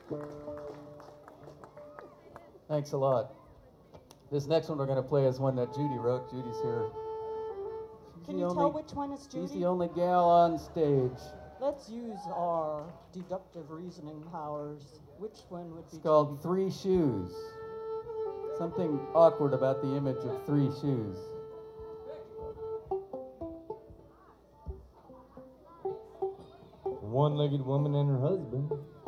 Thanks a lot. This next one we're going to play is one that Judy wrote. Judy's here. Can you tell which one is She's Judy? the only gal on stage. Let's use our deductive reasoning powers. Which one would be It's called Judy? Three Shoes. Something awkward about the image of three shoes. One-legged woman and her husband.